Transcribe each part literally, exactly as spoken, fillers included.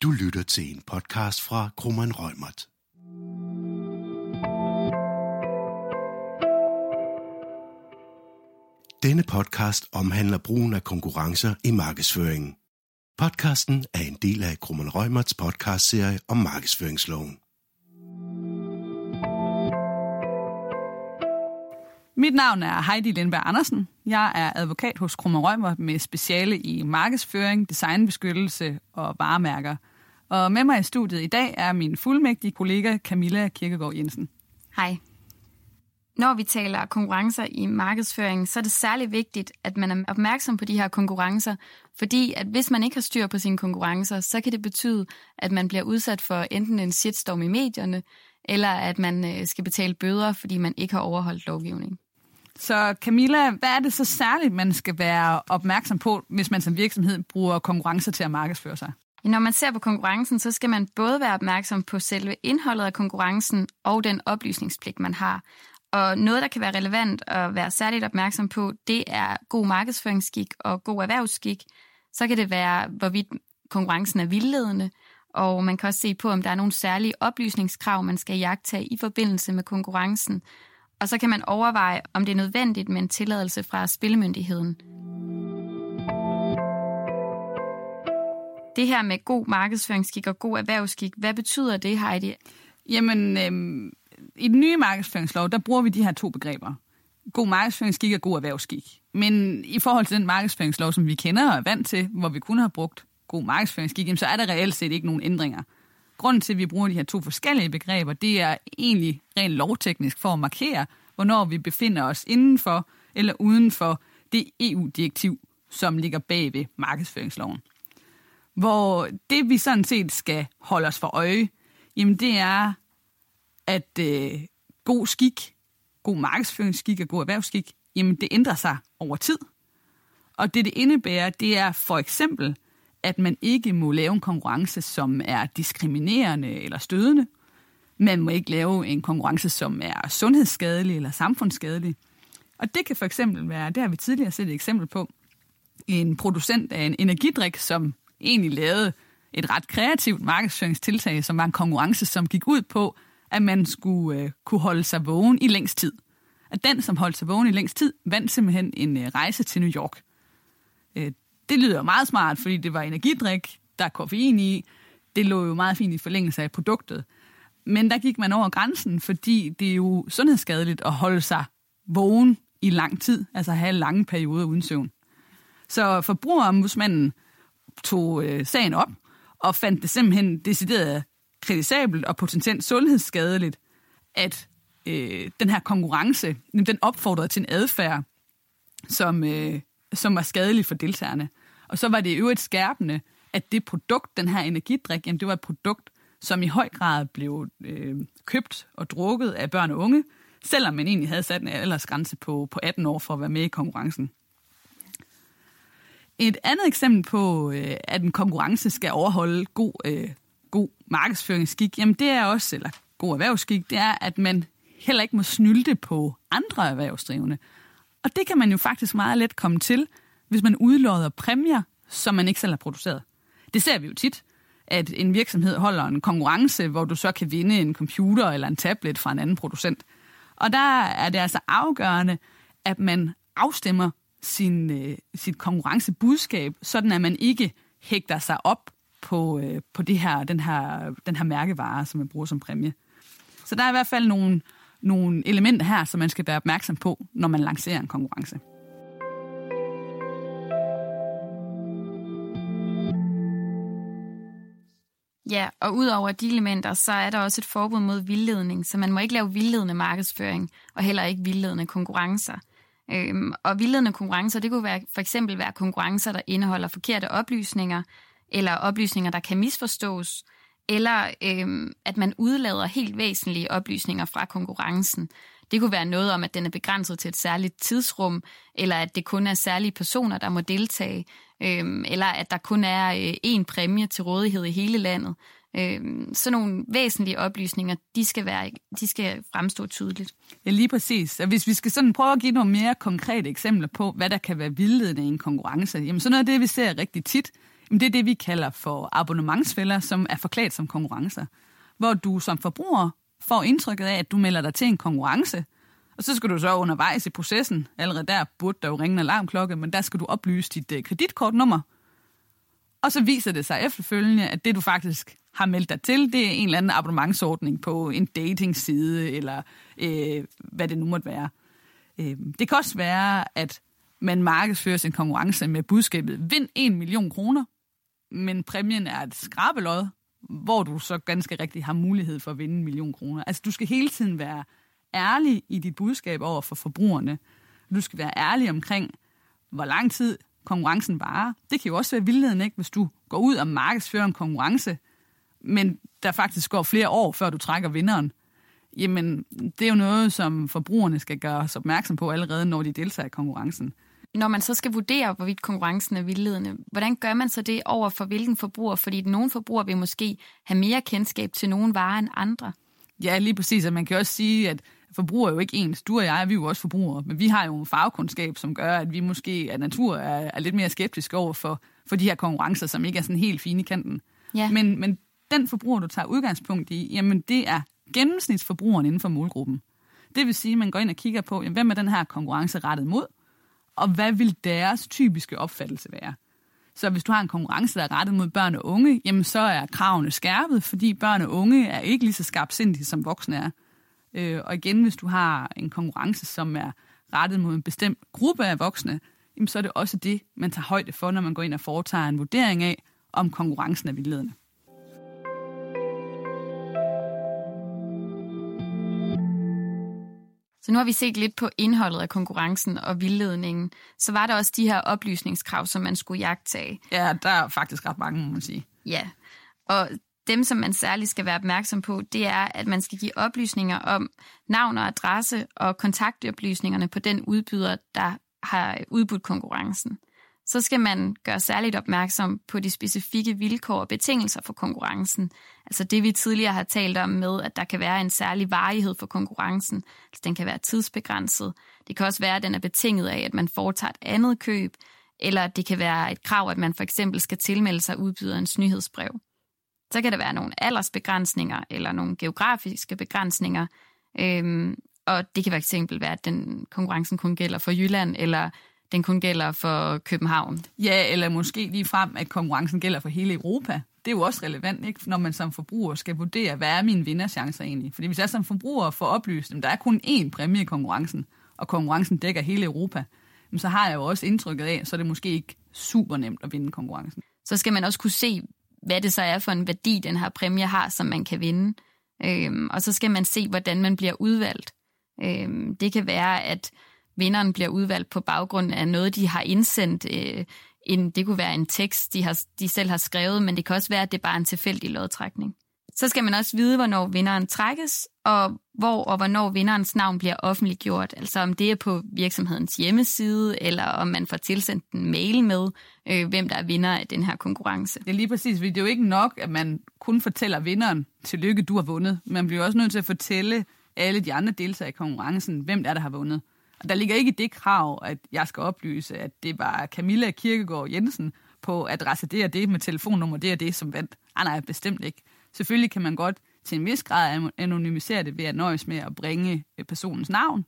Du lytter til en podcast fra Kromann Reumert. Denne podcast omhandler brugen af konkurrencer i markedsføringen. Podcasten er en del af Kromann Reumerts podcastserie om markedsføringsloven. Mit navn er Heidi Lindberg Andersen. Jeg er advokat hos Kromann Reumert med speciale i markedsføring, designbeskyttelse og varemærker. Og med mig i studiet i dag er min fuldmægtige kollega Camilla Kirkegaard Jensen. Hej. Når vi taler konkurrencer i markedsføring, så er det særlig vigtigt, at man er opmærksom på de her konkurrencer, fordi at hvis man ikke har styr på sine konkurrencer, så kan det betyde, at man bliver udsat for enten en shitstorm i medierne, eller at man skal betale bøder, fordi man ikke har overholdt lovgivning. Så Camilla, hvad er det så særligt, man skal være opmærksom på, hvis man som virksomhed bruger konkurrencer til at markedsføre sig? Når man ser på konkurrencen, så skal man både være opmærksom på selve indholdet af konkurrencen og den oplysningspligt, man har. Og noget, der kan være relevant at være særligt opmærksom på, det er god markedsføringsskik og god erhvervsskik. Så kan det være, hvorvidt konkurrencen er vildledende, og man kan også se på, om der er nogle særlige oplysningskrav, man skal iagttage i forbindelse med konkurrencen. Og så kan man overveje, om det er nødvendigt med en tilladelse fra Spillemyndigheden. Det her med god markedsføringsskik og god erhvervsskik, hvad betyder det, Heidi? Jamen, øhm, i den nye markedsføringslov, der bruger vi de her to begreber. God markedsføringsskik og god erhvervsskik. Men i forhold til den markedsføringslov, som vi kender og er vant til, hvor vi kun har brugt god markedsføringsskik, jamen, så er der reelt set ikke nogen ændringer. Grunden til, at vi bruger de her to forskellige begreber, det er egentlig rent lovteknisk for at markere, hvornår vi befinder os inden for eller uden for det E U-direktiv, som ligger bag ved markedsføringsloven. Hvor det, vi sådan set skal holde os for øje, jamen det er, at øh, god skik, god markedsføringsskik og god erhvervsskik, jamen det ændrer sig over tid. Og det, det indebærer, det er for eksempel, at man ikke må lave en konkurrence, som er diskriminerende eller stødende. Man må ikke lave en konkurrence, som er sundhedsskadelig eller samfundsskadelig. Og det kan for eksempel være, det har vi tidligere set et eksempel på, en producent af en energidrik, som egentlig lavede et ret kreativt markedsføringstiltag, som var en konkurrence, som gik ud på, at man skulle øh, kunne holde sig vågen i længst tid. At den, som holdt sig vågen i længst tid, vandt simpelthen en øh, rejse til New York. Øh, det lyder meget smart, fordi det var energidrik, der er koffein i. Det lå jo meget fint i forlængelse af produktet. Men der gik man over grænsen, fordi det er jo sundhedsskadeligt at holde sig vågen i lang tid, altså have lange perioder uden søvn. Så forbrugerombudsmanden tog øh, sagen op og fandt det simpelthen decideret kritisabelt og potentielt sundhedsskadeligt, at øh, den her konkurrence, den opfordrede til en adfærd, som, øh, som var skadelig for deltagerne. Og så var det i øvrigt skærpende, at det produkt, den her energidrik, jamen det var et produkt, som i høj grad blev øh, købt og drukket af børn og unge, selvom man egentlig havde sat en aldersgrænse på, på atten år for at være med i konkurrencen. Et andet eksempel på, øh, at en konkurrence skal overholde god, øh, god markedsføringsskik, jamen det er også, eller god erhvervsskik, det er, at man heller ikke må snylte på andre erhvervsdrivende. Og det kan man jo faktisk meget let komme til, hvis man udlodder præmier, som man ikke selv har produceret. Det ser vi jo tit, at en virksomhed holder en konkurrence, hvor du så kan vinde en computer eller en tablet fra en anden producent. Og der er det altså afgørende, at man afstemmer sin, øh, sit konkurrencebudskab, sådan at man ikke hægter sig op på, øh, på det her, den, her, den her mærkevare, som man bruger som præmie. Så der er i hvert fald nogle, nogle elementer her, som man skal være opmærksom på, når man lancerer en konkurrence. Ja, og udover de elementer, så er der også et forbud mod vildledning, så man må ikke lave vildledende markedsføring, og heller ikke vildledende konkurrencer. Øhm, og vildledende konkurrencer, det kunne være, for eksempel være konkurrencer, der indeholder forkerte oplysninger, eller oplysninger, der kan misforstås, eller øhm, at man udlader helt væsentlige oplysninger fra konkurrencen. Det kunne være noget om, at den er begrænset til et særligt tidsrum, eller at det kun er særlige personer, der må deltage, øhm, eller at der kun er øh, én præmie til rådighed i hele landet. Øhm, sådan nogle væsentlige oplysninger, de skal, være, de skal fremstå tydeligt. Ja, lige præcis. Og hvis vi skal sådan prøve at give nogle mere konkrete eksempler på, hvad der kan være vildledende i en konkurrence, jamen så noget af det, vi ser rigtig tit, Jamen, det er det, vi kalder for abonnementsfælder, som er forklædt som konkurrencer. Hvor du som forbruger får indtrykket af, at du melder dig til en konkurrence, og så skal du så undervejs i processen, allerede der burde der jo ringe en alarmklokke, men der skal du oplyse dit uh, kreditkortnummer. Og så viser det sig efterfølgende, at det du faktisk har meldt dig til, det er en eller anden abonnementsordning på en datingside, eller øh, hvad det nu måtte være. Øh, det kan også være, at man markedsfører sin konkurrence med budskabet, vind en million kroner, men præmien er et skrabelod, hvor du så ganske rigtigt har mulighed for at vinde en million kroner. Altså, du skal hele tiden være ærlig i dit budskab over for forbrugerne. Du skal være ærlig omkring, hvor lang tid konkurrencen varer. Det kan jo også være vildledende, ikke? Hvis du går ud og markedsfører en konkurrence, men der faktisk går flere år, før du trækker vinderen. Jamen, det er jo noget, som forbrugerne skal gøre os opmærksom på allerede, når de deltager i konkurrencen. Når man så skal vurdere, hvorvidt konkurrencen er vildledende, hvordan gør man så det over for hvilken forbruger? Fordi nogle forbrugere vil måske have mere kendskab til nogle varer end andre. Ja, lige præcis. Og man kan også sige, at forbrugere er jo ikke ens. Du og jeg, vi er jo også forbrugere, men vi har jo en fagkundskab, som gør, at vi måske af natur er, er lidt mere skeptiske over for, for de her konkurrencer, som ikke er sådan helt fine i kanten. Ja. Men, men den forbruger, du tager udgangspunkt i, jamen det er gennemsnitsforbrugeren inden for målgruppen. Det vil sige, at man går ind og kigger på, jamen, hvem er den her konkurrence rettet mod, og hvad vil deres typiske opfattelse være? Så hvis du har en konkurrence, der er rettet mod børn og unge, jamen så er kravene skærpet, fordi børn og unge er ikke lige så skarpsindige, som voksne er. Øh, og igen, hvis du har en konkurrence, som er rettet mod en bestemt gruppe af voksne, jamen så er det også det, man tager højde for, når man går ind og foretager en vurdering af, om konkurrencen er vildledende. Så nu har vi set lidt på indholdet af konkurrencen og vildledningen. Så var der også de her oplysningskrav, som man skulle jagttage. Ja, der er faktisk ret mange, må man sige. Ja, og dem, som man særligt skal være opmærksom på, det er, at man skal give oplysninger om navn og adresse og kontaktoplysningerne på den udbyder, der har udbudt konkurrencen. Så skal man gøre særligt opmærksom på de specifikke vilkår og betingelser for konkurrencen. Altså det, vi tidligere har talt om med, at der kan være en særlig varighed for konkurrencen. Altså den kan være tidsbegrænset. Det kan også være, at den er betinget af, at man foretager et andet køb, eller det kan være et krav, at man for eksempel skal tilmelde sig udbyderens nyhedsbrev. Så kan der være nogle aldersbegrænsninger eller nogle geografiske begrænsninger. Øhm, og det kan for eksempel være, at den konkurrencen kun gælder for Jylland, eller den kun gælder for København. Ja, eller måske lige frem, at konkurrencen gælder for hele Europa. Det er jo også relevant, ikke? Når man som forbruger skal vurdere, hvad er mine vinderchancer egentlig? Fordi hvis jeg som forbruger får oplyst, at der er kun én præmie i konkurrencen, og konkurrencen dækker hele Europa, så har jeg jo også indtrykket af, så er det måske ikke super nemt at vinde konkurrencen. Så skal man også kunne se, hvad det så er for en værdi, den her præmie har, som man kan vinde. Øhm, og så skal man se, hvordan man bliver udvalgt. Øhm, det kan være, at vinderen bliver udvalgt på baggrund af noget, de har indsendt. Øh, en, det kunne være en tekst, de, har, de selv har skrevet, men det kan også være, at det er bare en tilfældig lodtrækning. Så skal man også vide, hvornår vinderen trækkes, og hvor og hvornår vinderens navn bliver offentliggjort. Altså om det er på virksomhedens hjemmeside, eller om man får tilsendt en mail med, øh, hvem der er vinder af den her konkurrence. Det er lige præcis, fordi det er jo ikke nok, at man kun fortæller vinderen, tillykke, du har vundet. Man bliver også nødt til at fortælle alle de andre deltagere i konkurrencen, hvem der er, der har vundet. Og der ligger ikke i det krav, at jeg skal oplyse, at det var Camilla Kirkegaard Jensen på adresse det og det med telefonnummer det og det, som vandt. Ah, nej, bestemt ikke. Selvfølgelig kan man godt til en vis grad anonymisere det ved at nøjes med at bringe personens navn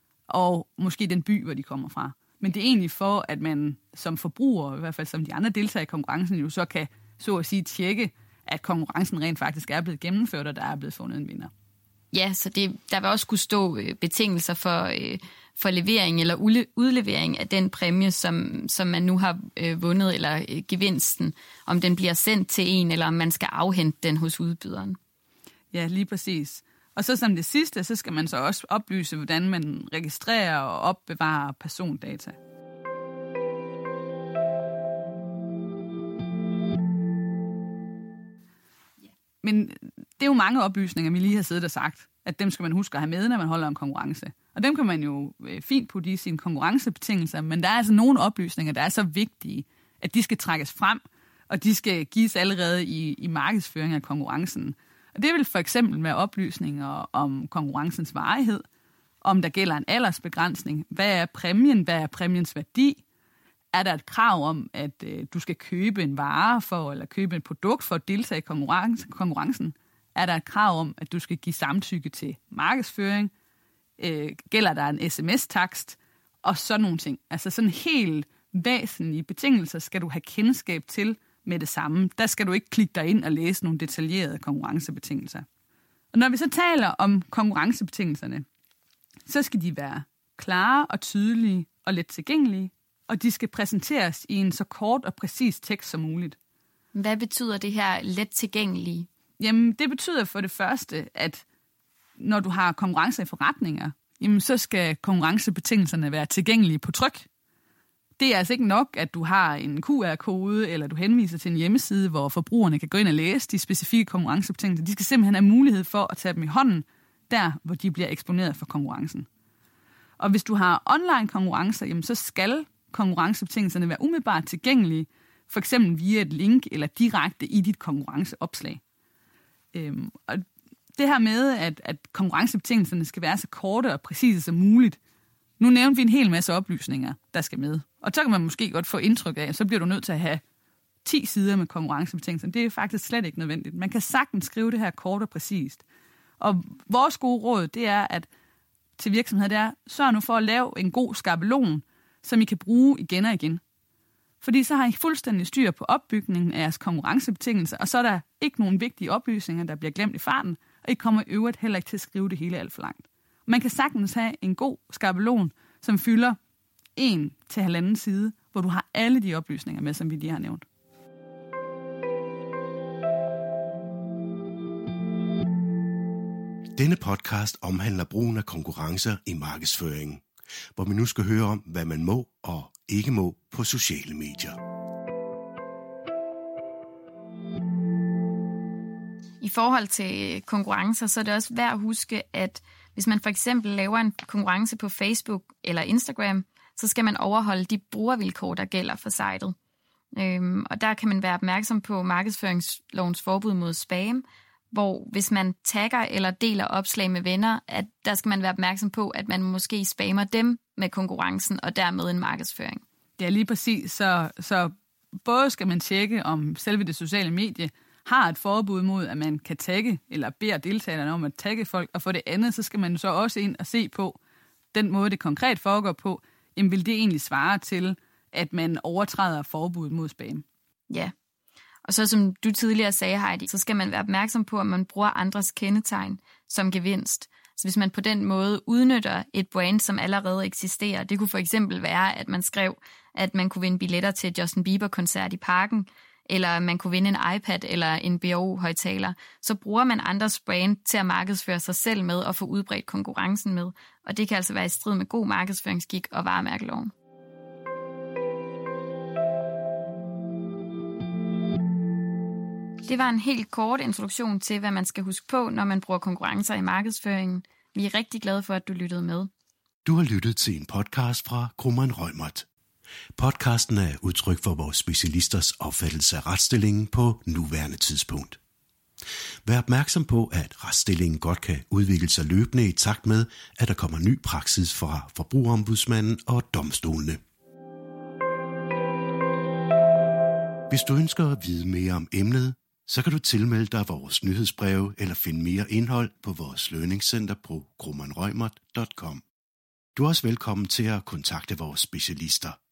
og måske den by, hvor de kommer fra. Men det er egentlig for, at man som forbruger, i hvert fald som de andre deltagere i konkurrencen, jo så kan så at sige tjekke, at konkurrencen rent faktisk er blevet gennemført, og der er blevet fundet en vinder. Ja, så det, der vil også kunne stå øh, betingelser for, øh, for levering eller udlevering af den præmie, som, som man nu har øh, vundet, eller øh, gevinsten, om den bliver sendt til en, eller om man skal afhente den hos udbyderen. Ja, lige præcis. Og så som det sidste, så skal man så også oplyse, hvordan man registrerer og opbevarer persondata. Men det er jo mange oplysninger, vi lige har siddet og sagt, at dem skal man huske at have med, når man holder en konkurrence. Og dem kan man jo fint putte i sine konkurrencebetingelser, men der er altså nogle oplysninger, der er så vigtige, at de skal trækkes frem, og de skal gives allerede i, i markedsføring af konkurrencen. Og det vil for eksempel være oplysninger om konkurrencens varighed, om der gælder en aldersbegrænsning, hvad er præmien, hvad er præmiens værdi, Er der et krav om, at øh, du skal købe en vare for, eller købe et produkt for at deltage i konkurrence, konkurrencen? Er der et krav om, at du skal give samtykke til markedsføring? Øh, gælder der en sms-takst? Og sådan nogle ting. Altså sådan helt væsentlige betingelser skal du have kendskab til med det samme. Der skal du ikke klikke dig ind og læse nogle detaljerede konkurrencebetingelser. Og når vi så taler om konkurrencebetingelserne, så skal de være klare og tydelige og let tilgængelige, og de skal præsenteres i en så kort og præcis tekst som muligt. Hvad betyder det her let tilgængelige? Jamen, det betyder for det første, at når du har konkurrencer i forretninger, jamen, så skal konkurrencebetingelserne være tilgængelige på tryk. Det er altså ikke nok, at du har en Q R-kode, eller du henviser til en hjemmeside, hvor forbrugerne kan gå ind og læse de specifikke konkurrencebetingelser. De skal simpelthen have mulighed for at tage dem i hånden, der hvor de bliver eksponeret for konkurrencen. Og hvis du har online konkurrencer, jamen, så skal konkurrencebetingelserne være umiddelbart tilgængelige, for eksempel via et link eller direkte i dit konkurrenceopslag. Øhm, og det her med, at, at konkurrencebetingelserne skal være så korte og præcise som muligt. Nu nævnte vi en hel masse oplysninger, der skal med. Og så kan man måske godt få indtryk af, så bliver du nødt til at have ti sider med konkurrencebetingelser. Det er faktisk slet ikke nødvendigt. Man kan sagtens skrive det her kort og præcist. Og vores gode råd, det er, at til virksomheder, det er, sørg nu for at lave en god skabelon, som I kan bruge igen og igen. Fordi så har I fuldstændig styr på opbygningen af jeres konkurrencebetingelser, og så er der ikke nogen vigtige oplysninger, der bliver glemt i farten, og I kommer i øvrigt heller ikke til at skrive det hele alt for langt. Man kan sagtens have en god skabelon, som fylder en til halvanden side, hvor du har alle de oplysninger med, som vi lige har nævnt. Denne podcast omhandler brugen af konkurrencer i markedsføringen, hvor vi nu skal høre om, hvad man må og ikke må på sociale medier. I forhold til konkurrencer, så er det også værd at huske, at hvis man for eksempel laver en konkurrence på Facebook eller Instagram, så skal man overholde de brugervilkår, der gælder for sitet. Øhm, og der kan man være opmærksom på markedsføringslovens forbud mod spam, hvor hvis man tagger eller deler opslag med venner, at der skal man være opmærksom på, at man måske spammer dem med konkurrencen og dermed en markedsføring. Ja, lige præcis. Så, så både skal man tjekke, om selve det sociale medie har et forbud mod, at man kan tagge eller beder deltagerne om at tagge folk, og for det andet, så skal man så også ind og se på den måde, det konkret foregår på, jamen vil det egentlig svare til, at man overtræder forbuddet mod spam? Ja, og så som du tidligere sagde, Heidi, så skal man være opmærksom på, at man bruger andres kendetegn som gevinst. Så hvis man på den måde udnytter et brand, som allerede eksisterer, det kunne for eksempel være, at man skrev, at man kunne vinde billetter til Justin Bieber-koncert i Parken, eller man kunne vinde en iPad eller en B O højttaler, så bruger man andres brand til at markedsføre sig selv med og få udbredt konkurrencen med. Og det kan altså være i strid med god markedsføringsskik og varemærkeloven. Det var en helt kort introduktion til, hvad man skal huske på, når man bruger konkurrencer i markedsføringen. Vi er rigtig glade for, at du lyttede med. Du har lyttet til en podcast fra Kromann Reumert. Podcasten er udtryk for vores specialisters opfattelse af retsstillingen på nuværende tidspunkt. Vær opmærksom på, at retsstillingen godt kan udvikle sig løbende i takt med, at der kommer ny praksis fra Forbrugerombudsmanden og domstolene. Hvis du ønsker at vide mere om emnet, så kan du tilmelde dig vores nyhedsbreve eller finde mere indhold på vores learningcenter på kromann reumert punktum com. Du er også velkommen til at kontakte vores specialister.